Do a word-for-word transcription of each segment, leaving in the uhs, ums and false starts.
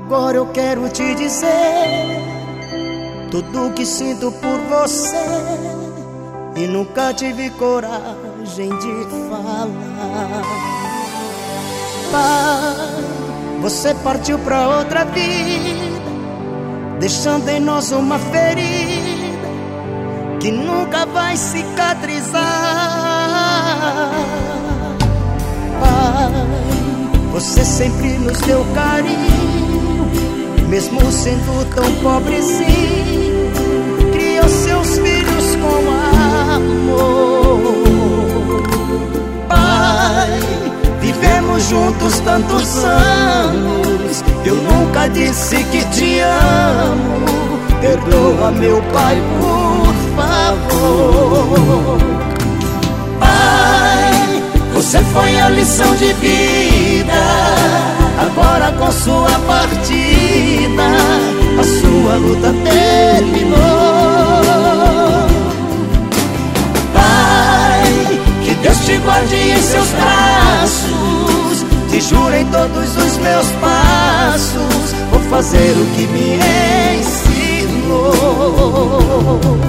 Agora eu quero te dizer tudo que sinto por você e nunca tive coragem de falar. Pai, você partiu pra outra vida, deixando em nós uma ferida que nunca vai cicatrizar. Pai, você sempre nos deu carinho, mesmo sendo tão pobrezinho, criou seus filhos com amor. Pai, vivemos juntos tantos anos, eu nunca disse que te amo. Perdoa, meu pai, por favor. Pai, você foi a lição de vida, agora com sua partida a sua luta terminou. Pai, que Deus te guarde em seus braços, te juro em todos os meus passos vou fazer o que me ensinou.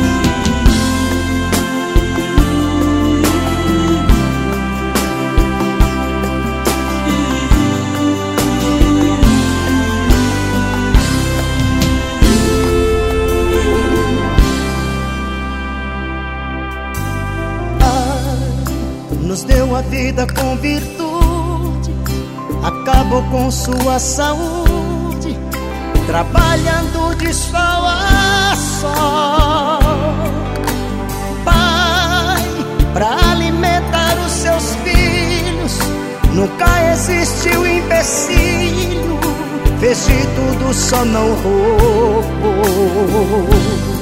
Nos deu a vida com virtude, acabou com sua saúde, trabalhando de sol a sol. Pai, pra alimentar os seus filhos nunca existiu empecilho, fez de tudo, só não roubou.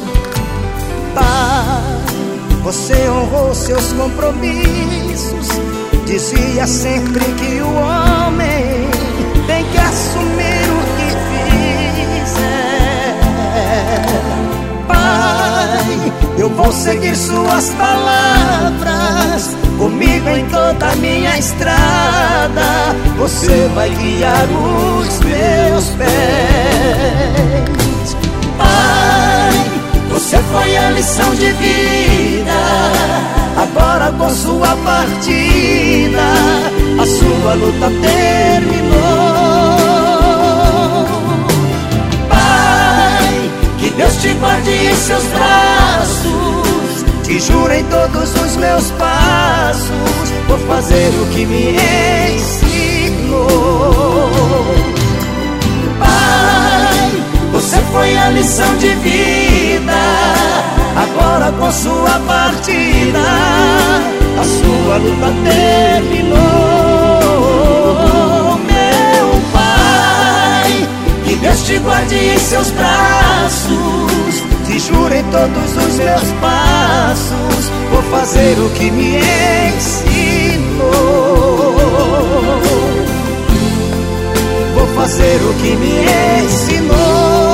Pai, você honrou seus compromissos, dizia sempre que o homem tem que assumir o que fizer. Pai, eu vou seguir suas palavras, comigo em toda a minha estrada, você vai guiar os meus pés. Pai, você foi a lição de vida, agora com sua partida a sua luta terminou. Pai, que Deus te guarde em seus braços, te juro em todos os meus passos vou fazer o que me ensinou. Pai, você foi a lição de vida, agora com sua partida a sua luta terminou. Meu Pai, que Deus te guarde em seus braços, te juro em todos os meus passos vou fazer o que me ensinou. Vou fazer o que me ensinou.